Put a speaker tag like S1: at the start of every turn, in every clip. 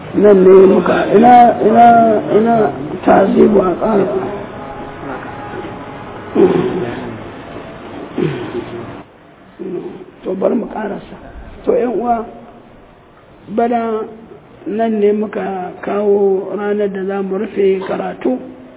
S1: nan ne muka ina tazibu a ƙara to bari mu ƙarasa to yan uwa bana nan ne muka kawo ranar da za mu rufe karatu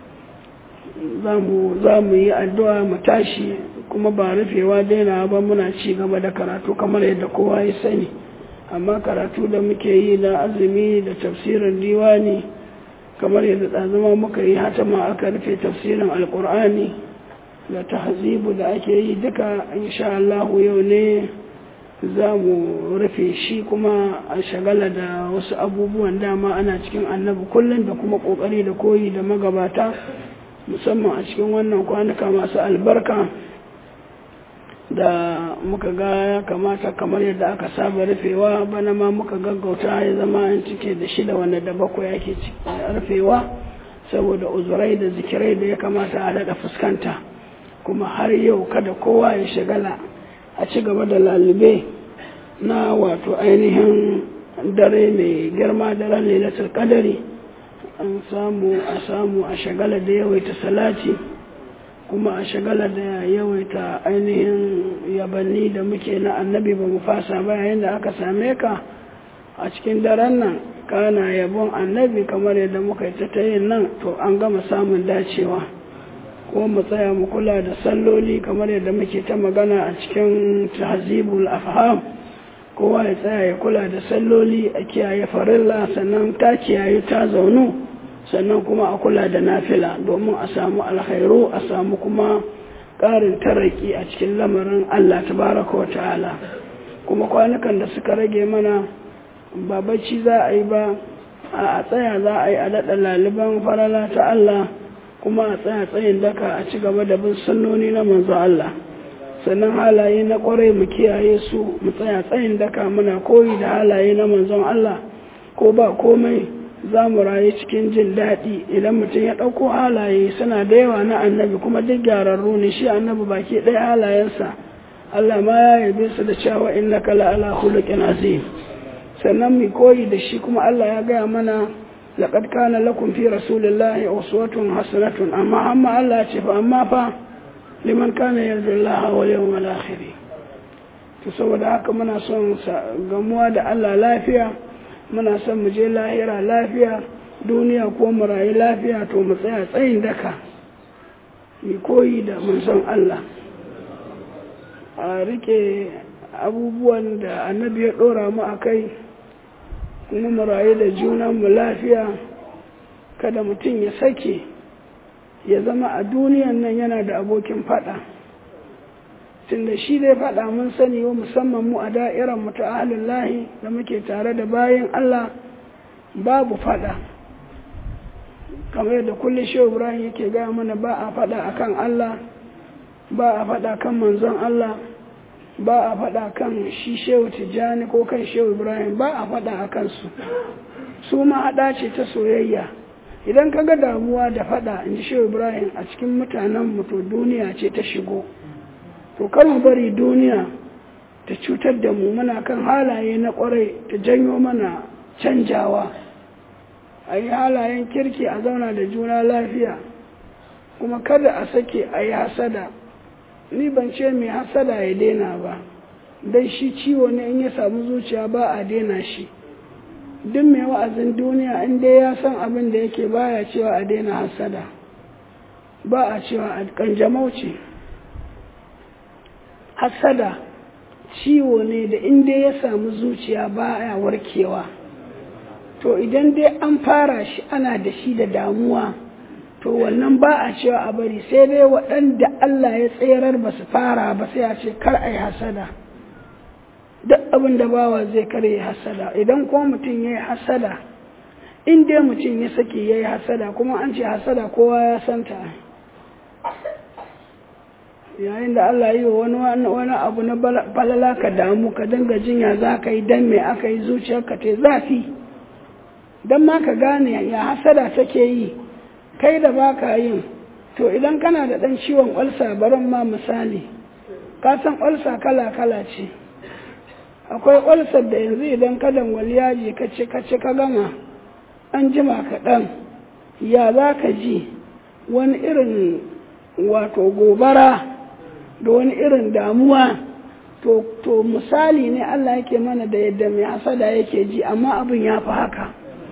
S1: za mu yi addu'a mu tashi kuma ba rufewa daina ba muna ci gaba da karatu kamar yadda kowa ya sani amma karatu da muke yi na azumi da tafsirin diwani kamar yadda ɗazuma muka yi hata ma aka rufe tafsirin alƙur'ani da tahzibu da ake yi duka insha Allah yau ne za mu rufe shi kuma a shagala da wasu abubuwan dama ana cikin annabi kullum da kuma ƙoƙari da koyi da magabata musamman a cikin wannan kwanuka masu albarka da muka ga ya kamata kamar yadda aka saba rufewa bana ma muka gaggauta ya zama an cike da 6 wanda da 7 yake rufewa saboda uzurai da zikirai da ya kamata a daɗa fuskanta kuma har yau kada kowa ya shagala a ci gaba da lalube na wato ainihin dare mai girma da ran lailatul qadari an samu a shagala da yawaita salati kuma a shagala da yawaita ainihin yabanni da muke na annabi ba mu fasa ba yayin da aka same ka a cikin daren nan kana yabon annabi kamar yadda muka yi ta yin nan to an gama samun dacewa kuma mu tsaya mu kula da salloli kamar yadda muke ta magana a cikin tahzibul afham kowa ya tsaya ya kula da salloli a kiyaye farilla sannan ta kiyaye ta zaunu sannan kuma a kula da nafila domin a samu alkhairu a samu kuma ƙarin taraki a cikin lamarin Allah tabaraka wa ta'ala kuma kwanukan da suka rage mana ba bacci za a yi ba a tsaya za a yi a daɗa laliban farala ta Allah kuma a tsaya tsayin daka a ci gaba da bin sunnoni na manzo Allah sannan halaye na ƙwarai mu kiyaye su mu tsaya tsayin daka muna koyi da halaye na manzon Allah ko ba komai za mu rayu cikin jin daɗi idan mutum ya ɗauko halaye suna da yawa na annabi kuma duk gyararru ne shi annabi baki ɗaya halayensa Allah ma ya yabe su da cewa innaka la ala khuluqin azim sannan mu koyi da shi kuma Allah ya gaya mana laqad kana lakum fi rasulillahi uswatun hasanatun amma Allah ya ce fa amma fa liman kana yarjullaha wal yawmal akhir to saboda haka muna son gamuwa da Allah lafiya muna son mu je lahira lafiya duniya ko mu rayu lafiya to mu tsaya tsayin daka mu koyi da manzon Allah a rike abubuwan da annabi ya dora mu akai kuma mu rayu da junan mu lafiya kada mutum ya sake ya zama a duniyan nan yana da abokin fada tunda shi dai fada mun sani wa musamman mu a da'irar mu ta ahlul lahi da muke tare da bayin Allah babu fada kamar yadda kullum Shehu Ibrahim yake gaya mana ba a fada akan Allah ba a fada kan manzon Allah ba a fada kan shi Shehu Tijjani ko kan Shehu Ibrahim ba a fada akan su ma hada ce ta soyayya idan ka ga damuwa da fada in ji Shehu Ibrahim a cikin mutanen mu to duniya ce ta shigo to kar mu bari duniya ta cutar da mu muna kan halaye na kwarai ta janyo mana canjawa a yi halayen kirki a zauna da juna lafiya kuma kada a sake a yi hasada ni ban ce mai hasada ya daina ba dan shi ciwo ne in ya samu zuciya ba a daina shi duk mai wa'azin duniya in dai ya san abin da yake baya cewa a daina hasada ba a cewa a kanjamau ce hasada ciwo ne da in dai ya samu zuciya baya warkewa to idan dai an fara shi ana da shi da damuwa to wannan ba a cewa a bari sai dai waɗanda Allah ya tserar ba su fara ba sai a ce kar a yi hasada duk abin da bawa zai kare hasada idan kuma mutum ya yi hasada in dai mutum ya sake ya yi hasada kuma an ce hasada kowa ya santa yayin da Allah yi wa wani abu na balala ka damu ka dinga jinya za ka yi dan me aka yi zuciyarka ta zafi don ma ka gane ya hasada take yi kai da baka yin to idan kana da ɗan ciwon ƙwalsa barin ma misali ka san ƙwalsa kala-kala ce akwai ƙwalsar da yanzu idan ka dangwali yaji ka ci ka gama an jima kaɗan ya za ka ji wani irin wato gobara da wani irin damuwa to misali ne Allah yake mana da yadda mai hasada yake ji, amma abin ya fi haka.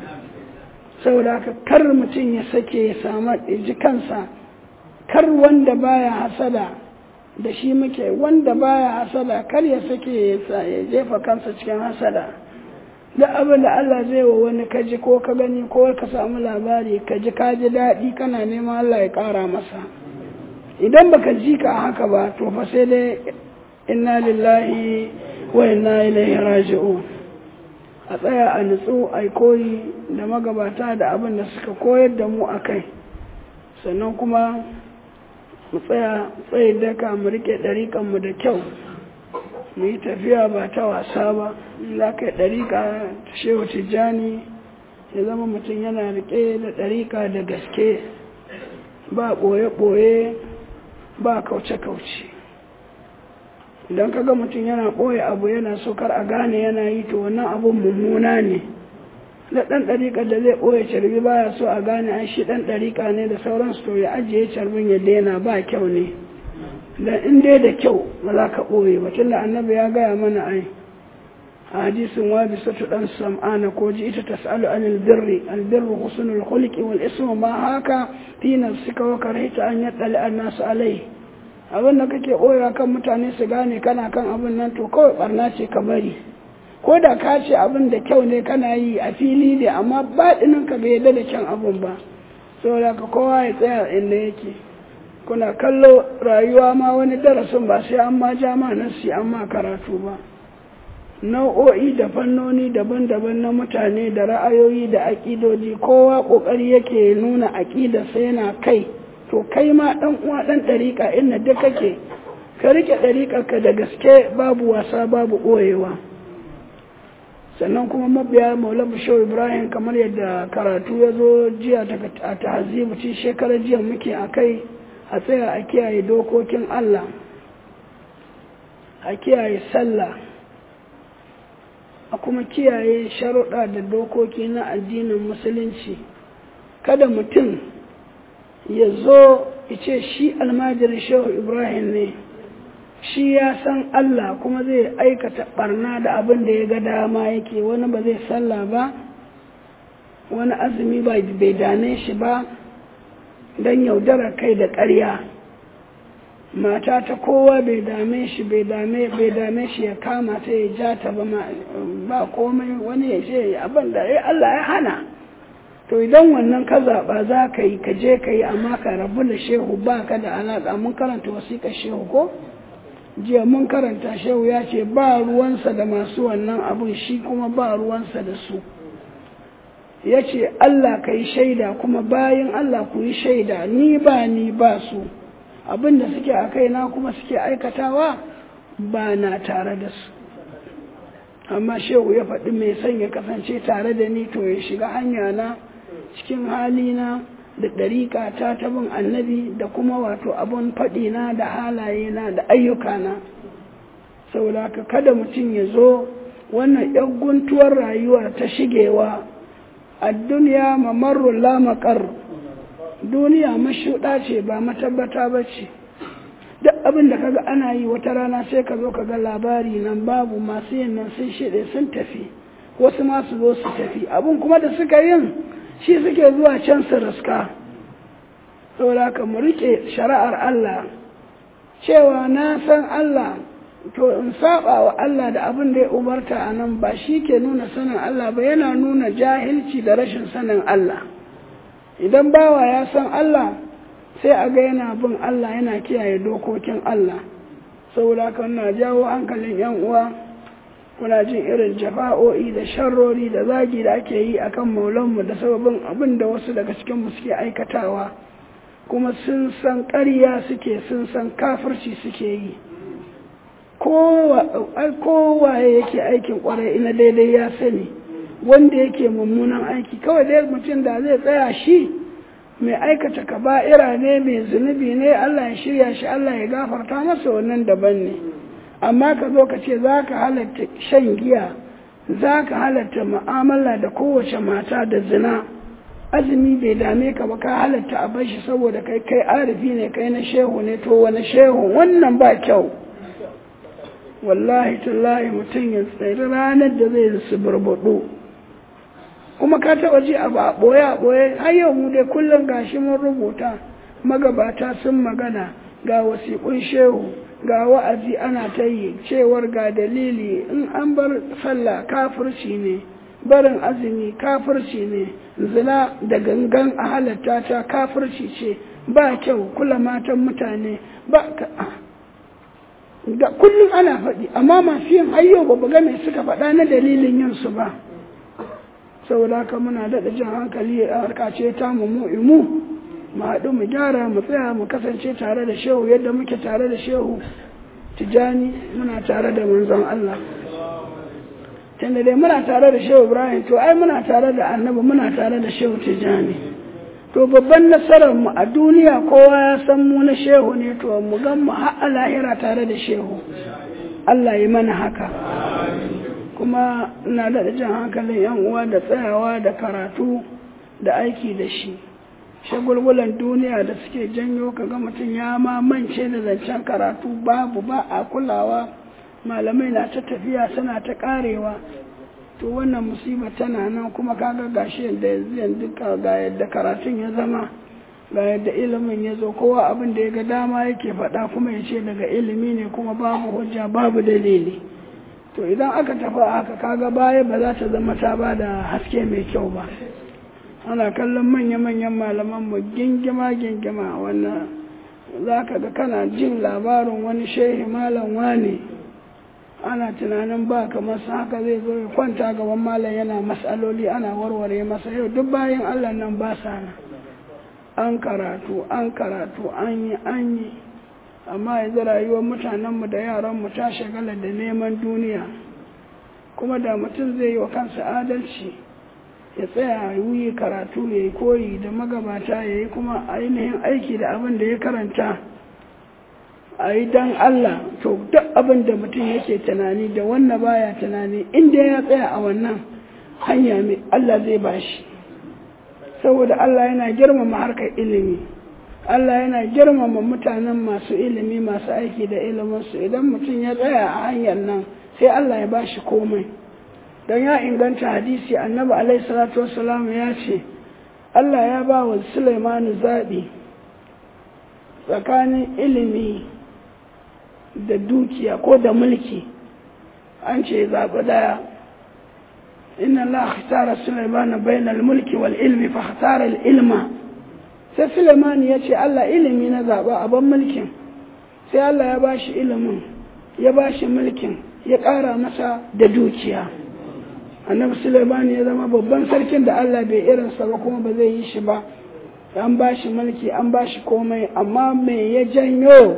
S1: Saboda haka kar mutum ya sake ya samu ji kansa, kar wanda baya hasada da shi muke, wanda baya hasada kar ya sake ya jefa kansa cikin hasada. Da abin da Allah zai wa wani kaji ko ka gani ko ka samu labari kaji daɗi kana neman Allah ya ƙara masa. Idan baka ji ka haka ba to fa sai dai inna lillahi wa inna ilaihi raji'un. A tsaya a nutsu a koyi da magabata da abin da suka koyar da mu akai, sannan kuma mu tsaya tsaye daka mu rike ɗariƙan mu da kyau, mu yi tafiya ba ta wasa ba. In za ka yi ɗariƙa ta Shehu Tijjani ya zama mutum yana rike da ɗariƙa da gaske, ba ɓoye-ɓoye ba kauce-kauce. Idan ka ga mutum yana ɓoye abu yana so kar a gane yana yi, to wannan abun mummuna ne. Da ɗan ɗariƙa da zai ɓoye carbi baya so a gane an shi ɗan ɗariƙa ne da sauransu, to ya ajiye carbin ya daina, ba kyau ne. Da in dai da kyau ba za ka ɓoye ba, tunda annabi ya gaya mana ai a hadisin Wabisatu ɗan Sam'ana ko ji ita tas'alu anil birri, albirru husnul khuluqi wal ismu ma haka fi nafsika wa karihta an yattali an-nasu alai. Abin da kake ɓoyewa kan mutane su gane kana kan abin nan, to kawai barna ce ka bari. Ko da ka ce abin da kyau ne kana yi a fili ne, amma baɗinin ka bai yarda da kyan abin ba. Saboda ka kowa ya tsaya inda yake. Kuna kallo rayuwa ma wani darasin ba sai an ma ja ma nasi an ma karatu ba. Nau'o'i da fannoni daban-daban na mutane da ra'ayoyi da aƙidoji, kowa ƙoƙari yake nuna aƙidarsa yana kai. To kai ma ɗan uwa ɗan ɗariƙa inda duk kake, ka riƙe ɗariƙarka da gaske, babu wasa babu ɓoyewa. Sannan kuma mabiya Maulana Shehu Ibrahim kamar yadda karatu ya zo jiya a ta'azimu ci shekarar jiya muke a kai, a tsaya a kiyaye dokokin Allah, a kiyaye sallah, a kuma kiyaye sharuɗa da dokoki na addinin musulunci. Kada mutum ya zo ya ce shi almajirin Shehu Ibrahim ne, shi ya san Allah kuma zai aikata barna da abin da ya ga dama yake. Wani ba zai sallah ba, wani azumi bai dame shi ba, don yaudarar kai da ƙarya. Mata ta kowa bai dame shi ya kama ta ya ja ta ba komai, wani ya ce abin da Allah ya hana. To idan wannan ka zaɓa za ka yi, ka je ka yi, amma ka rabu da shehu, ba ka da alaƙa. Mun karanta wasiƙar shehu ko? Jiya mun karanta shehu ya ce ba ruwansa da masu wannan abun, shi kuma ba ruwansa da su. Ya ce Allah ka yi shaida kuma bayan Allah ku yi shaida, ni ba su. Abin da suke a kaina kuma suke aikatawa ba na tare da su. Amma shehu ya faɗi mai son ya kasance tare da ni to ya shiga hanya na cikin halina da ɗariƙa ta bin annabi da kuma wato abun faɗi na da halaye na da ayyuka na. Saboda haka kada mutum ya zo wannan ‘yan guntuwar rayuwa ta shigewa, a duniya mamarrun lamakar, duniya mashuɗa ce ba matabbata ba ce. Duk abin da kaga ana yi wata rana sai ka zo ka ga labari nan babu, masu yin nan sun shiɗe sun tafi, wasu masu zo su tafi. Abin kuma da suka yin shi suke zuwa can su riska. Saboda haka mu riƙe shari'ar Allah, cewa na san Allah, to in saba wa Allah da abin da ya umarta a nan ba shi ke nuna sanin Allah ba, yana nuna jahilci da rashin sanin Allah. Idan bawa ya san Allah sai a ga yana bin Allah, yana kiyaye dokokin Allah. Saboda haka na jawo hankalin yan uwa, kuna jin irin jafa'o'i da sharrori da zagi da ake yi akan maulanmu da sababin abin da wasu daga cikinmu suke aikatawa, kuma sun san ƙarya suke, sun san kafirci suke yi. Kowaye yake aikin ƙwarai ina daidai ya sani, wanda yake mummunan aiki kawai dai mutum da zai tsaya shi mai aikata kaba'ira ne, mai zunubi ne, Allah ya shirya shi, Allah ya gafarta masa, wannan daban ne. Amma ka zo ka ce za ka halatta shan giya za ka halatta mu'amala da kowace mata da zina, azumi bai dame ka ba, ka halatta a bar shi saboda kai arifi ne, kai na shehu ne, to wani shehu? Wannan ba kyau. Wallahi tallahi mutum ya tsaye ranar da zai su burbuɗu. Kuma ka taɓa ji abu a ɓoye har yau mu dai kullum gashi mun rubuta, magabata sun magana, ga wasiƙun shehu, ga wa'azi ana ta yi cewar ga dalili, in an bar sallah kafirci ne, barin azumi kafirci ne, zina da gangan a halatta ta kafirci ce, ba kyau kula matan mutane, ba da kullum ana faɗi, amma masu yin hayyau ba ga mai suka faɗa na dalilin yin su ba. Saboda haka muna daɗa jan hankali a harkace ta mu haɗu mu gyara, mu tsaya mu kasance tare da shehu yadda muke tare da shehu Tijani, muna tare da manzon Allah. Tunda dai muna tare da shehu Ibrahim, to ai muna tare da annabi, muna tare da shehu Tijani. To babban nasarar mu a duniya kowa ya san mu na shehu ne, to mu gan mu har a lahira tare da shehu. Allah yi mana haka. Kuma ina da jan hankalin yan uwa da tsayawa da karatu da aiki da shi. Shagulgulan duniya da suke janyo kaga mutum ya mamance da zancen karatu, babu, ba a kulawa, malamai na ta tafiya suna ta karewa. To wannan musiba tana nan, kuma kaga gashi yanzu ga yadda karatun ya zama, ga yadda ilimin ya zo, kowa abin da ya ga dama yake faɗa kuma ya ce daga ilimi ne, kuma babu hujja babu dalili. To idan aka tafi haka kaga baya ba za ta zama ta ba da haske mai kyau ba. Ana kallon manya-manyan malamanmu gingima wannan za ka ga kana jin labarin wani shehi malam wani, ana tunanin ba kamar haka zai zo ya kwanta gaban malam yana matsaloli ana warware masa. Yau duk bayan Allah nan ba sa nan, an karatu an yi amma yanzu rayuwar mutanenmu da yaranmu ta shagala da neman duniya. Kuma da mutum zai yi wa kansa adalci, ya tsaya yi karatu, ya yi koyi da magabata, ya yi kuma ainihin aiki da abin da ya karanta, a yi don Allah, to duk abin da mutum yake tunani da wannan baya tunani, inda ya tsaya a wannan hanya mai Allah zai bashi. Saboda Allah yana girmama harkar ilimi, Allah yana girmama mutanen masu ilimi, masu aiki da iliminsu. Idan mutum ya tsaya a hanyar nan sai Allah ya bashi komai. Don ya inganta hadisi, annabi alaihi salatu wassalam ya ce Allah ya ba wa Sulaimanu zaɓi tsakanin ilimi da dukiya ko da mulki. An ce zaɓi ɗaya. Inna Allah ikhtara Sulaimana bainal mulki wal ilmi fa ikhtara al ilma. Sai Sulaimanu ya ce Allah ilimi na zaɓa a ban mulkin. Sai Allah ya ba shi ilimin, ya ba shi mulkin, ya ƙara masa da dukiya. Annabi Sulaiman ya zama babban sarkin da Allah bai irinsa ba, kuma ba zai yi shi ba. An ba shi mulki, an ba shi komai, amma me ya janyo?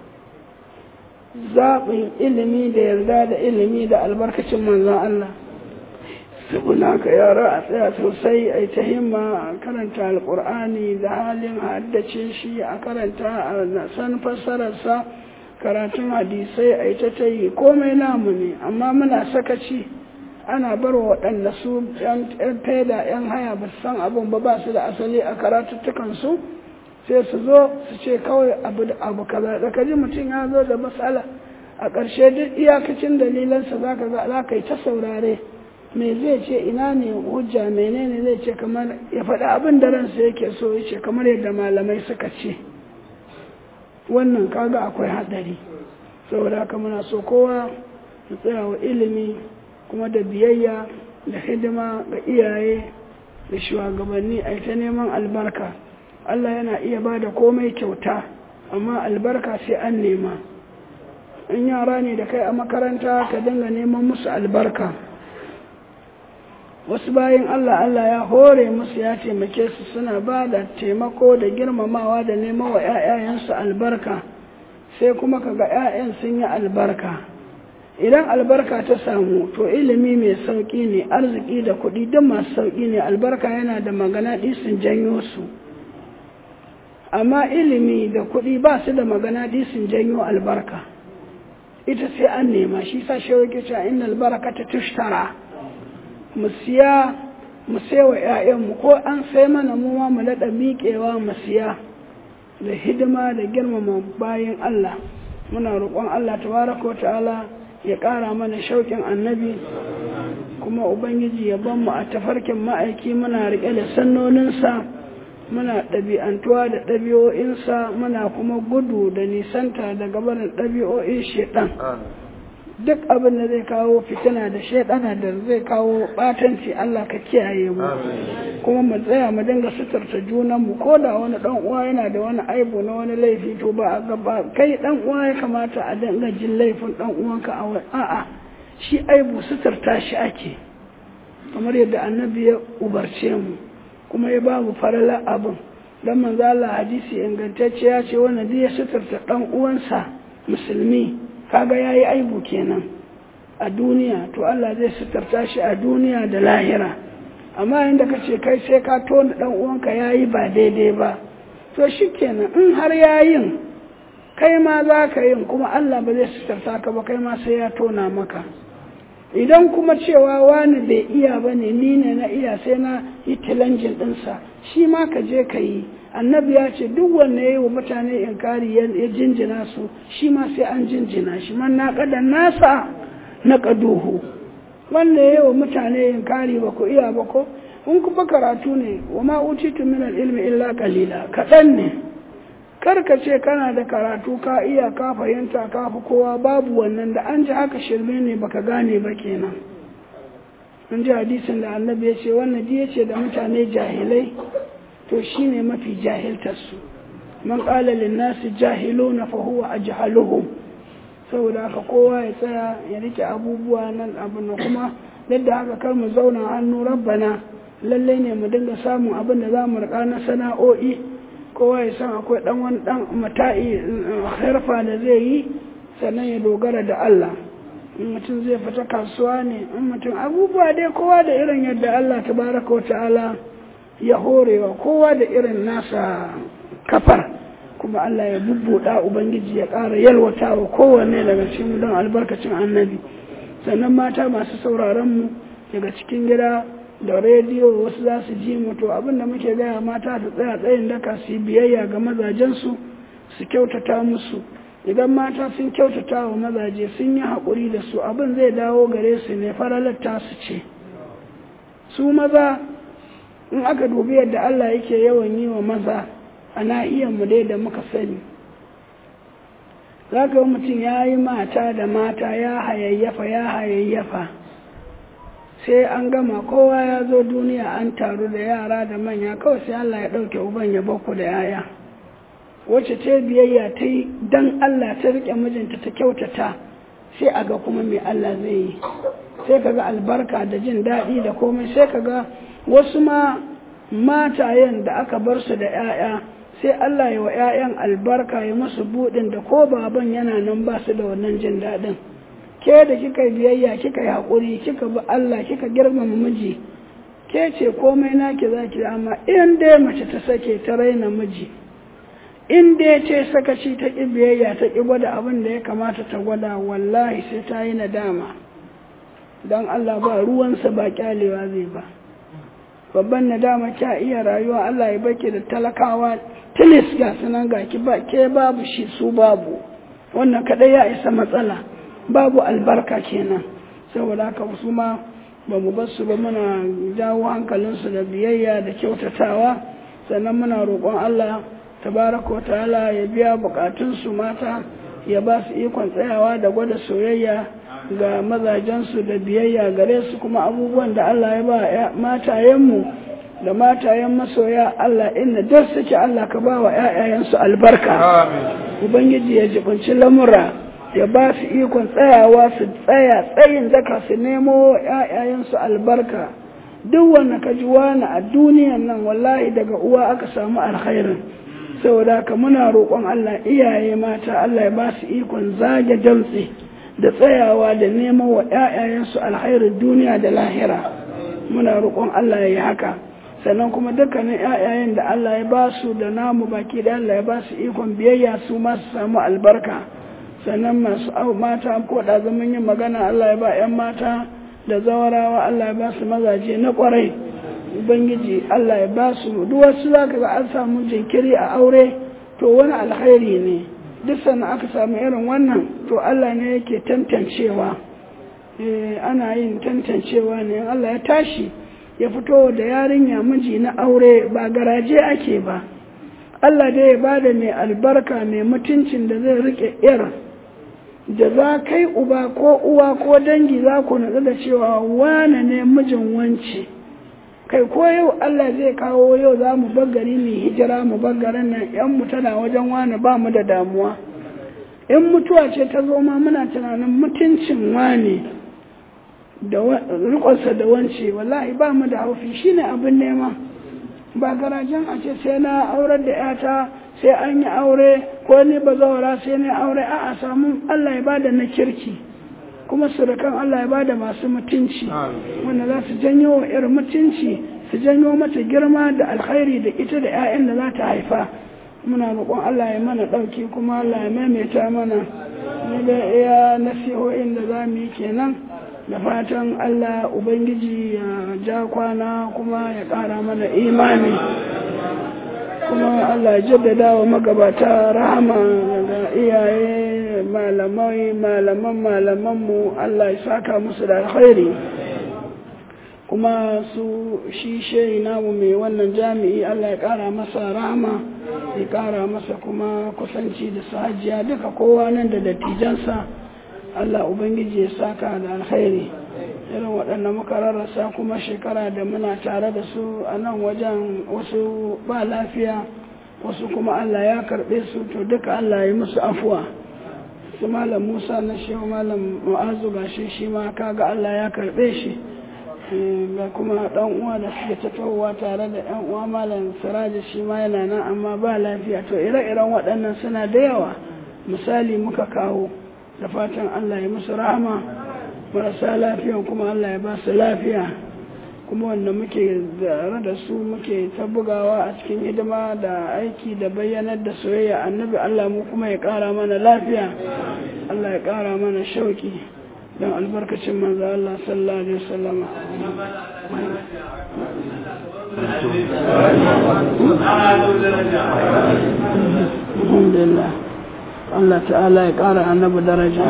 S1: Zaɓin ilimi da yarda da ilimi da albarkacin manzon Allah. Saboda ka yara a tsaya sosai, a ta himma a karanta alƙur'ani da halin haddace shi, a karanta a san fassararsa, karatun hadisai a ta yi, komai namu ne, amma muna sakaci. Ana bar wa waɗanda su ‘yan faida ‘yan haya ba su san abin ba su da asali a karatuttukansu, sai su zo su ce kawai abu kaza. Da kaji mutum ya zo da matsala, a ƙarshe duk iyakacin dalilansa za ka yi ta saurare, me zai ce, ina ne hujja, menene zai ce, kamar ya faɗi abin da ransa yake so ya ce, kamar yadda malamai suka ce. Wannan kaga akwai haɗari. Saboda haka muna so kowa ya tsaya wa ilimi, kuma da biyayya da hidima ga iyaye da shugabanni, a ta neman albarka. Allah yana iya ba da komai kyauta, amma albarka sai an nema. In yara ne da kai a makaranta ka dinga neman musu albarka. Wasu bayan Allah ya hore musu, ya taimake su, suna ba da taimako da girmamawa da neman wa 'ya'yansu albarka, sai kuma kaga 'ya'yan sun yi albarka. Idan albarka ta samu, to ilimi mai sauƙi ne, arziki da kuɗi duk masu sauƙi ne, albarka yana da magana sun janyo su. Amma ilimi da kuɗi ba su da magana sun janyo albarka, ita sai an nema. Shi sa shewa ke cewa innal barakata tushtara, mu siya mu saiwa ‘ya'yanmu ko an sai mana mu ma mu daɗa miƙewa mu siya da hidima da girmama bayan Allah. Muna roƙon Allah tabaraka wa ta'ala ya ƙara mana shauƙin annabi, kuma Ubangiji ya ban mu a tafarkin ma'aiki muna riƙe da sannoninsa, muna ɗabi'antuwa da ɗabi'o'insa, muna kuma gudu da nisanta daga barin ɗabi'o'in shaiɗan. Duk abin da zai kawo fitina da shaidana da zai kawo batanci Allah ka kiyaye mu, kuma mu tsaya mu dinga suturta junanmu ko da wani dan uwa yana da wani aibu na wani laifi to ba a gaba kai dan uwa ya kamata a dinga jin laifin dan uwanka a'a shi aibu suturta shi ake, kamar yadda annabi ya ubarce mu kuma ya ba mu farala abin. Dan manzo Allah hadisi ingantacce ya ce wanda zai suturta dan uwansa musulmi kaga yayi aibu kenan a duniya, to Allah zai suturta shi a duniya da lahira. Amma inda kace kai sai ka tona dan uwanka yayi ba daidai ba, to shikenan in har yayin kai ma za ka yin kuma Allah ba zai suturta ka ba, kai ma sai ya tona maka. Idan kuma cewa wani bai iya bane ni ne na iya sai na yi tilanjin dinsa, shi ma ka je ka yi. Annabi ya ce duk wanda ya yi wa mutane inkari ya jinjina su shi ma sai an jinjina shi, man na kadan nasa na kaduhu. Wanda ya yi wa mutane inkari ba ku iya ba ko in kuma karatu ne, wa ma utitu min al-ilmi illa qalila, kadan ne. Kar ka ce kana da karatu ka iya ka fahimta ka fi kowa, babu wannan. Da an ji haka shirme ne baka gane ba kenan. An ji hadisin da Annabi ya ce wannan ji ya ce da mutane jahilai to shi ne mafi jahiltarsu. Man ƙala linnasi jahiluna fa huwa ajhaluhum. Saboda haka kowa ya tsaya ya rike abubuwa nan abin nan, kuma yadda haka kar mu zauna hannu rabbana, lalle ne mu dinga samun abin da za mu riƙa na sana'o'i. Kowa ya san akwai dan wani dan mata'i harfa da zai yi, sannan ya dogara da Allah. In mutum zai fita kasuwa ne, in mutum abubuwa dai kowa da irin yadda Allah tabaraka wa ta'ala ya horewa kowa da irin nasa kafar, kuma Allah ya bubbuɗa Ubangiji ya ƙara yalwata wa kowanne daga cikin don albarkacin annabi. Sannan mata masu sauraron mu daga cikin gida da rediyo wasu za su ji mu, to abin da muke gaya mata su tsaya tsayin daka su yi biyayya ga mazajensu, su kyautata musu. Idan mata sun kyautata wa mazaje sun yi haƙuri da su, abin zai dawo gare su ne, faralar tasu ce. Su maza in aka dubi yadda Allah yake yawan yi wa maza a nahiyanmu dai da muka sani, za ka yi mutum ya yi mata da mata ya hayayyafa sai an gama kowa ya zo duniya an taru da yara da manya, kawai sai Allah ya ɗauke uban ya bakku da yaya. Wacce ta biyayya ta yi don Allah ta riƙe mijinta ta kyautata, sai a ga kuma mai Allah zai yi, sai ka ga albarka da jin daɗi da komai. Sai ka ga wasu ma matayen da aka bar su da 'ya'ya, sai Allah ya wa 'ya'yan albarka ya musu buɗin da ko baban yana nan ba su da wannan jin daɗin. Ke da kika biyayya kika yi haƙuri kika bi Allah kika girmama miji, ke ce komai naki zaki, amma in dai mace ta sake ta raina miji, in dai ce sakaci ta ƙi biyayya ta ƙi gwada abin da ya kamata ta gwada, wallahi sai ta yi nadama. Don Allah ba ruwansa ba kyalewa zai ba. Babban nadama kya iya rayuwa Allah ya baki da talakawa tilis ga sunan ga ki ba ke babu shi su babu, wannan kadai ya isa matsala, babu albarka kenan. Saboda haka su ma ba mu bar su ba, muna jawo hankalinsu da biyayya da kyautatawa. Sannan muna roƙon Allah tabaraka wa ta'ala ya biya bukatunsu mata, ya ba su ikon tsayawa da gwada soyayya ga mazajensu da biyayya gare su, kuma abubuwan da Allah ya ba matayenmu da matayen masoya Allah inda duk suke Allah ka ba wa ƴaƴayensu albarka. Ubangiji ya jibinci lamura, ya ba su ikon tsayawa su tsaya tsayin daka su nemo ƴaƴayensu albarka. Duk wanda ka ji wani a duniyan nan wallahi daga uwa aka samu alkhairin. Saboda haka muna roƙon Allah iyaye mata Allah ya ba su ikon zage damtse da tsayawa da neman wa ƴaƴayensu alkhairin duniya da lahira. Muna roƙon Allah ya yi haka. Sannan kuma dukkanin ƴaƴayen da Allah ya ba su da namu baki da Allah ya ba su ikon biyayya su ma su samu albarka. Sannan masu mata ko da zaman yin magana Allah ya ba ƴan mata da zawarawa Allah ya ba su mazaje na kwarai ubangiji Allah ya ba su duk wasu zaka ga an samu jinkiri a aure to wani alkhairi ne duk sannan aka samu irin wannan to Allah ne yake tantancewa ana yin tantancewa ne Allah ya tashi ya fito da yarinya miji na aure ba garaje ake ba Allah dai ya bada mai albarka mai mutuncin da zai rike yar da za kai uba ko uwa ko dangi za ku nutsu da cewa wane ne mijin wance kai ko yau Allah zai kawo yau za mu bagari mai hijira mu bagarin nan yan mu tana wajen wane ba mu da damuwa in mutuwa ce ta zo ma muna tunanin mutuncin wane da rikonsa da wance wallahi ba mu da haufi shine abin nema ba garajen a ce sai na aurar da yata sai an yi aure ko ni ba zawara sai na aure a samu Allah ya bada na kirki kuma surukan Allah ya bada masu mutunci wanda za su janyo wa irin mutunci su janyo mata girma da alkhairi da ita da 'ya'yan da za ta haifa muna roƙon Allah ya mana ɗauki kuma Allah ya maimaita mana ni da iya nasihohin da za mu yi kenan da fatan Allah Ubangiji ya ja kwana kuma ya ƙara mana imani kuma Allah ya jaddada wa magabata rahama da iyaye malamanmu Allah ya saka musu da alkhairi kuma su shi shehi namu mai wannan jami'i Allah ya ƙara masa rahama ya ƙara masa kuma kusanci da su hajiya duka kowa nan da dattijansa Allah Ubangiji ya saka da alkhairi irin waɗanda muka rarrasa kuma shekara da muna tare da su a nan wajen wasu ba lafiya wasu kuma Allah ya karɓe su to duka Allah ya musu afuwa su malam Musa na shehu malam Mu'azu gashi shi ma kaga Allah ya karɓe shi ga kuma ɗan uwa da suke tafowa tare da ɗan uwa malam Siraji shi ma yana nan amma ba lafiya to ire-iren waɗannan suna da yawa misali muka kawo da fatan Allah ya musu rahama marasa lafiya kuma Allah ya ba su lafiya kuma wanda muke zare da su muke ta bugawa a cikin hidima da aiki da bayyanar da soyayya annabi Allah mu kuma ya ƙara mana lafiya Allah ya ƙara mana shauki don albarkacin manzo Allah sallallahu alaihi wasallam alhamdulillah Allah ta'ala ya ƙara annabi daraja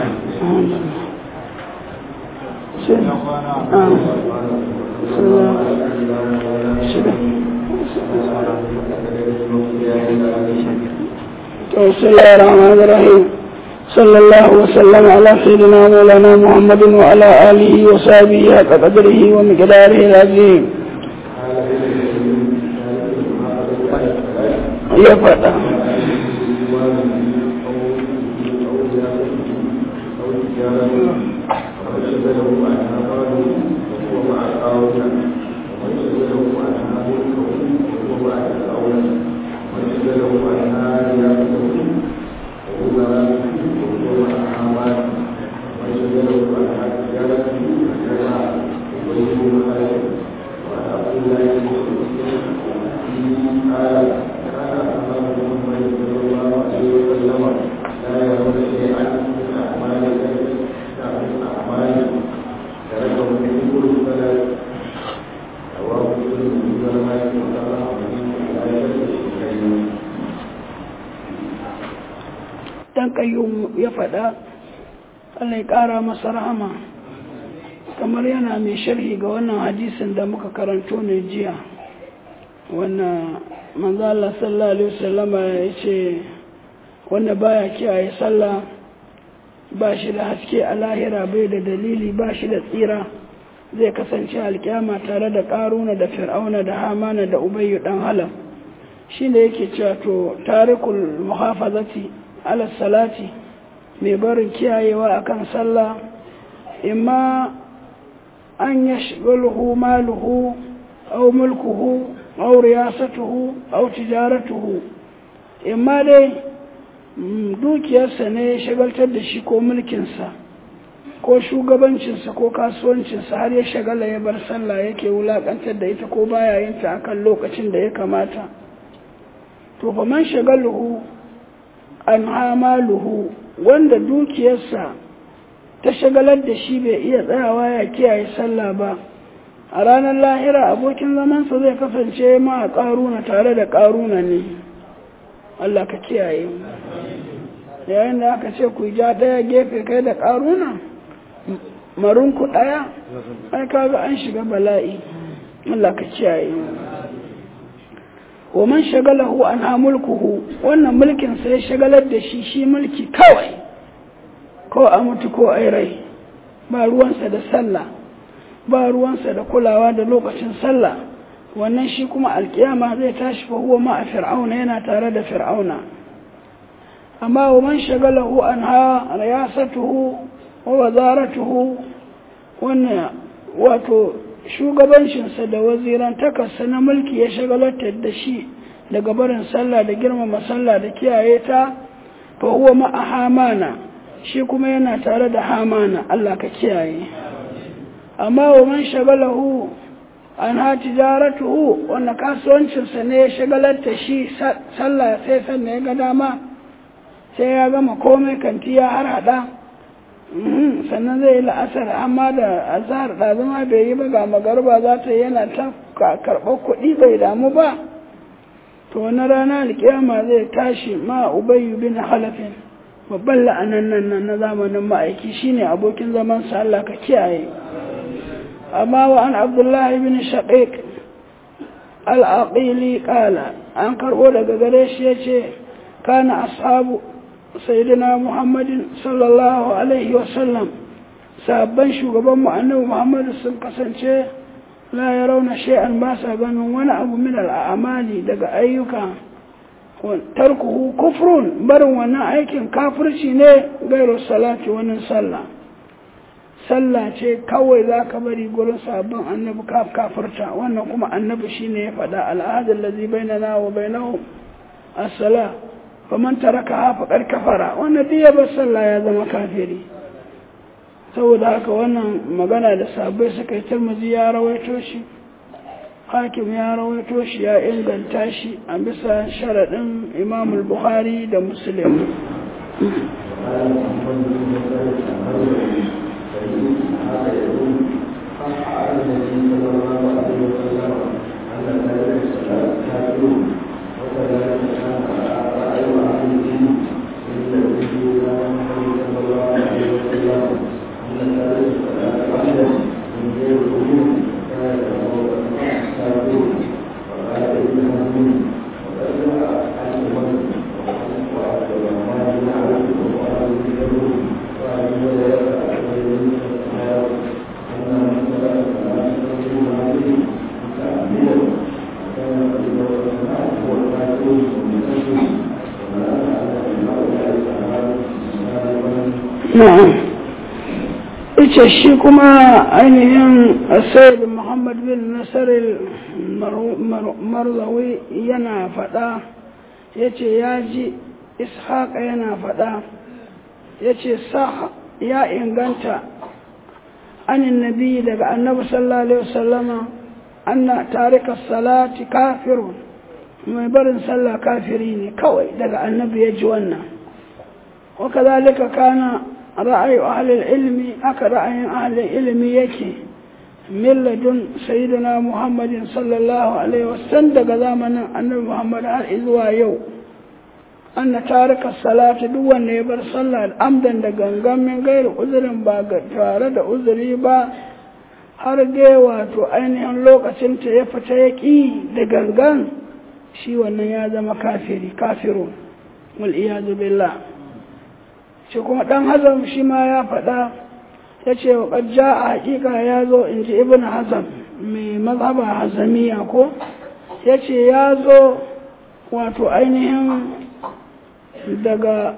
S1: بسم الله الرحمن الرحيم صلى الله وسلم على سيدنا مولانا محمد وعلى آله وصحبه حق قدره ومقداره العظيم يا فتى ya faɗa Allah ya ƙara masa rahama kamar yana mai sharhi ga wannan hadisin da muka karanto ne jiya wannan manzo Allah sallallahu alaihi wasallama yace wanda baya kiyaye sallah ba shi da haske a lahira bai da dalili ba shi da tsira zai kasance alkiyama tare da Karuna da Fir'auna da Hamana da Ubayyu dan Halam shine yake cewa to tarikul muhafazati ala salati mai barin kiyayewa akan sallah imma an yashghaluhu maluhu aw mulkuhu aw riyasatuhu aw tijaratuhu imma dai dukiyarsa ne ya shagaltar da shi ko mulkinsa ko shugabancinsa ko kasuwancinsa har ya shagala ya bar sallah yake wulakantar da ita ko baya yin ta akan lokacin da ya kamata to fa man shagaluhu an amaluhu wanda dukiyarsa ta shagalar da shi bai iya tsayawa ya kiyaye sallah ba, a ranar lahira abokin zamansa zai kasance ma a ƙaruna tare da ƙaruna ne. Allah ka kiyaye. Yayin da aka ce ku ja ɗaya gefe kai da ƙaruna, marinku ɗaya, ai kaga an shiga bala'i. Allah ka kiyaye. Wa man shagalahu an mulkuhu, wannan mulkin sai shagalar da shi mulki kawai, ko a mutu ko a rai, ba ruwansa da sallah, ba ruwansa da kulawa da lokacin sallah. Wannan shi kuma alkiyama zai tashi fa huwa ma a fir'auna, yana tare da fir'auna. Amma wa man shagalahu anha riyasatuhu wa wazaratuhu, wannan wato shugabancinsa da wazirantakarsa na mulki ya shagalatar da shi daga barin sallah da girmama sallah da kiyaye ta, fa huwa ma hamana, shi kuma yana tare da hamana. Allah ka kiyaye. Amma wa man shagalahu an ha tijaratuhu, wanda kasuwancinsa ne ya shagalarta shi sallah sai sannan ya ga dama, sai ya gama komai kanti ya har hada, sannan zai yi la'asar, amma da azhar da zama bai yi ba, ga magarba za ta yana ta karɓar kuɗi bai damu ba, to wani rana alƙiyama zai tashi ma Ubayy bin Halafin, babban la'anan nan na zamanin ma'aiki, shine abokin zaman sa. Allah ka kiyaye. Amma wa an Abdullahi bin Shaqiq al-Aqili qala, an karɓo daga gare shi yace kana ashabu sayyidina Muhammadin sallallahu alaihi wasallam, sabban shugaban mu annabi Muhammad sun kasance la yarawna shay'an, ba sa ganin wani abu min al'amali daga ayyuka, tarkuhu kufrun, barin wannan aikin kafirci ne, gairu salati, wannan sallah ce kawai zaka bari gurin sabban annabi kafirta. Wannan kuma annabi shine ya faɗa, al'ahd allazi bainana wa bainahum as-salah faman tarakaha faqad kafara, wannan diya ba sallah ya zama kafiri. Saboda haka wannan magana da sahabbai suka yi, Tirmidhi ya rawaito shi, Hakim ya rawaito shi, ya inganta shi a bisa sharadin Imam al-Bukhari da Muslim. Ice shi kuma ainihin Sayyid Muhammad bin Nasar al-Marzawi yana faɗa, yace ya ji Ishaq yana faɗa, yace sah ya inganta anin nabi daga annabi sallallahu alaihi wasallama, anna tarika salati kafirun, mai barin sallah kafiri ne kawai, daga annabi ya ji wannan. Wa kadhalika kana ra'ayi ahlul ilmi, aka ra'ayin ahlul ilmi yake min ladun sayyidina Muhammadin sallallahu alaihi wasallam, daga zamanin annabi Muhammad har zuwa yau, anna tarika salati, duk wanda ya bar sallah amdan da gangan min gairu uzurin, ba ga tare da uzuri ba, har dai wato ainihin lokacin ta ya fita ya ƙi da gangan, shi wannan ya zama kafirun wal iyadu billah. shi kuma ɗan Hazam shi ma ya faɗa, ya ce wa ƙajja a haƙiƙa ya zo, in ji Ibn Hazam mai mazhaba hazamiya ko, ya ce ya zo wato ainihin daga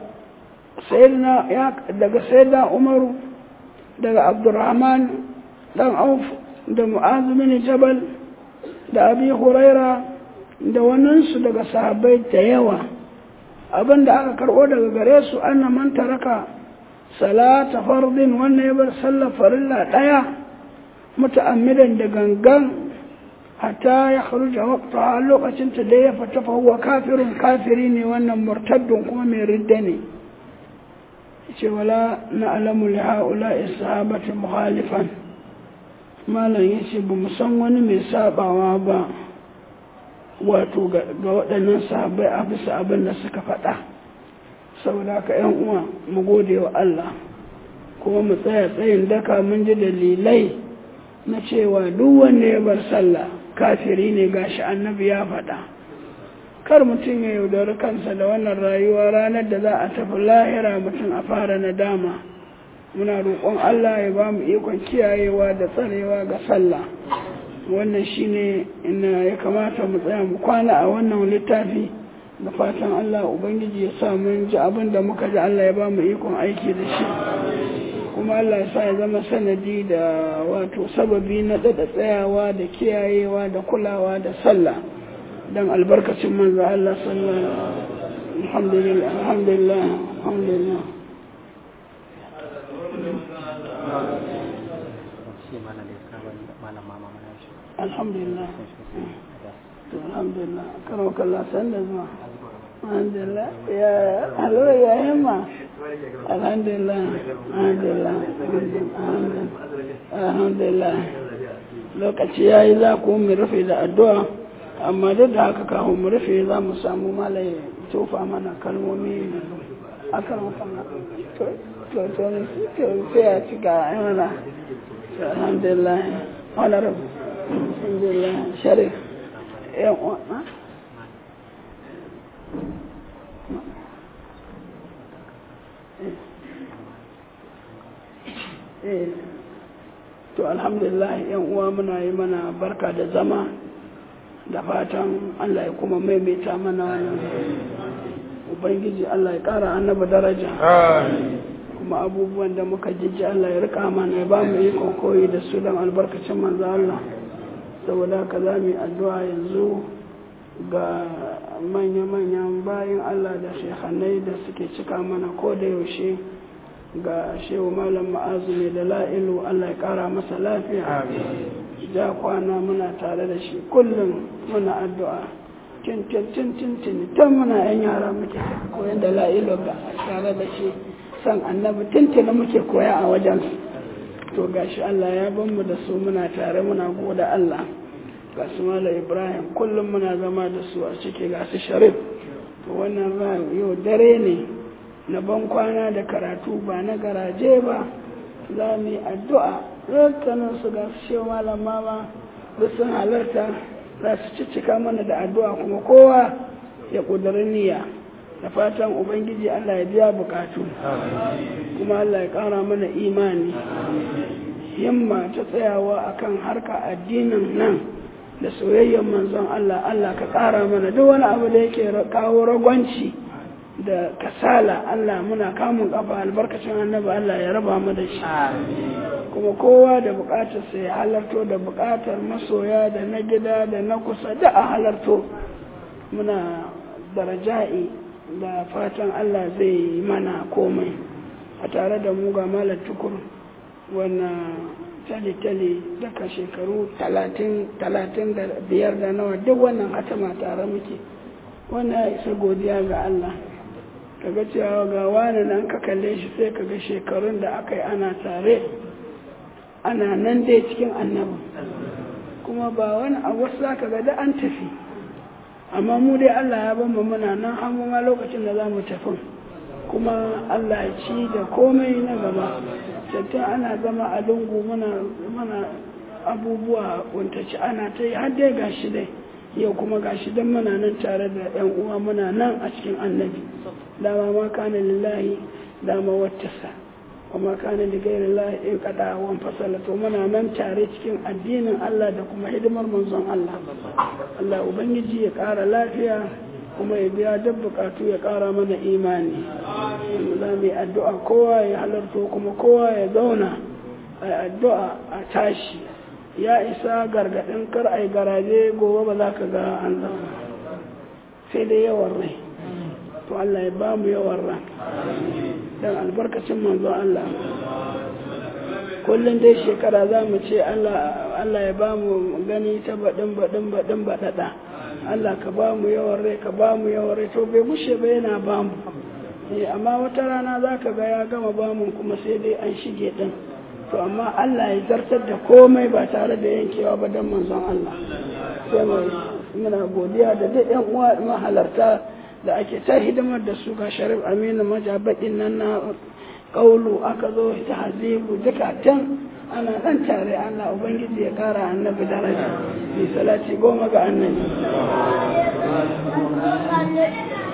S1: sayyidina Umaru, daga Abdurrahman ɗan Auf, da Mu'az bin Jabal, da Abi Huraira, da waninsu daga sahabbai da yawa. Abin da aka karɓo daga gare su, anna man taraka salata fardin, wannan ya bar sallar farilla ɗaya muta'ammidan da gangan, hatta ya kharuja waqtaha, lokacin ta da ya fita fa huwa kafirun, kafiri ne wannan, murtaddun kuma mai ridda ne. ce wala na'lamu li ha'ula'i sahabati mukhalifan malam yace ba mu san wani mai sabawa ba wato ga waɗannan sahabbai a bisa abin da suka faɗa. Saboda haka ƴan uwa mu gode wa Allah kuma mu tsaya tsayin daka. Mun ji dalilai na cewa duk wanda ya bar sallah kafiri ne, gashi annabi ya faɗa. Kar mutum ya yaudari kansa da wannan rayuwa, ranar da za a tafi lahira mutum a fara nadama. Muna roƙon Allah ya ba mu ikon kiyayewa da tsarewa ga sallah. Wannan shine ina ya kamata mu tsaya mu kwana a wannan littafi, da fatan Allah Ubangiji ya sa mun ji abin da muka ji, Allah ya ba mu ikon aiki da shi, kuma Allah ya sa ya zama sanadi da wato sababi na daɗa tsayawa da kiyayewa da kulawa da sallah don albarkacin manzo Allah sallallahu alaihi wasallam. Alhamdulillah, alhamdulillah, alhamdulillah. Alhamdulillah, alhamdulillah. Karwaka Allah san da zuwa. Alhamdulillah, ya halo ya himma. Alhamdulillah, alhamdulillah, alhamdulillah. Lokaci yayi za ku mu rufe da addu'a, amma duk da haka kafin mu rufe za mu samu malai tofa mana kalmomi akan wannan. To sai a cika yana. Alhamdulillah, wala rabu. Alhamdulillah, sharif. Yan uwa. To alhamdulillah yan uwa muna yi mana barka da zama, da fatan Allah ya kuma maimaita mana wannan. Ubangiji Allah ya ƙara annabi daraja. Kuma abubuwan da muka jijji Allah ya rika mana, ya ba mu ikon koyi da su don albarkacin manzo Allah. Saboda haka za mu yi addu'a yanzu ga manya-manyan bayan Allah da shekhanai da suke cika mana ko da yaushe. Ga shehu malam ma'azu ne da la'ilu, Allah ya kara masa lafiya. Ja kwana muna tare da shi kullum muna addu'a. Tintin muna yan yara muke koyan da la'ilu ga tare da shi, san annabi tintin muke koya a wajen. To gashi Allah ya ban mu da su muna tare, muna goda Allah. Ga su malam Ibrahim kullum muna zama da su a ciki, ga su Sharif. To wannan yau dare ne na ban kwana da karatu, ba na garaje ba. Za mu yi addu'a, dukkanin su ga su shehu malam mama duk sun halarta, za su cicika mana da addu'a, kuma kowa ya ƙudiri niyya. Da fatan Ubangiji Allah ya biya bukatu, kuma Allah ya ƙara mana imani, himma ta tsayawa akan harka addinin nan da soyayyar manzon Allah. Allah ka ƙara mana duk wani abu da yake kawo ragwanci da kasala, Allah muna kamun kafa albarkacin annabi, Allah ya raba mu da shi. Kuma kowa da bukatar sa ya halarto, da bukatar masoya da na gida da na kusa da a halarto. Muna daraja'i da fatan Allah zai yi mana komai. A tare da mu ga malam Tukur, wannan tali daga shekaru 35 da nawa, duk wannan hatama tare muke. Wannan ya isa godiya ga Allah. Kaga cewa ga wani nan ka kalle shi sai kaga shekarun da aka yi ana tare, ana nan dai cikin annabi, kuma ba wani abu wasu za ka ga da an tafi, amma mu dai Allah ya ban mu muna nan hamu ma lokacin da za mu tafi, kuma Allah ya ci da komai na gaba. Sattin ana zama a lungu muna abubuwa wantaci ana ta yi har dai gashi dai yau, kuma gashi dan muna nan tare da yan uwa, muna nan a cikin annabi. Dama ma kana lillahi dama wattasa, kuma kana da gairin lahi in kada wan fasala. To muna nan tare cikin addinin Allah da kuma hidimar manzon Allah. Allah Ubangiji ya ƙara lafiya, kuma ya biya duk bukatu, ya ƙara mana imani. Za mu yi addu'a, kowa ya halarto, kuma kowa ya zauna a addu'a a tashi. Ya isa gargaɗin kar ai garaje, gobe ba za ka ga an zama, sai dai yawan rai. To Allah ya ba mu yawan ran don albarkacin manzon Allah. Kullum dai shekara za mu ce Allah ya ba mu gani ta baɗin baɗaɗa. Allah ka ba mu yawan rai, ka ba mu yawan rai. To bai gushe ba yana ba mu, amma wata rana za ka ga ya gama bamun kuma sai dai an shige ɗin to amma Allah ya zartar da komai ba tare da yankewa ba don manzon Allah sai muna godiya da duk yan uwa mahalarta da ake ta hidimar da su ga Sharif Aminu Majabaɗin nan na kaulu aka zo ta hazibu duka can ana ɗan tare Allah Ubangiji ya ƙara annabi daraja bi salati 10 ga annabi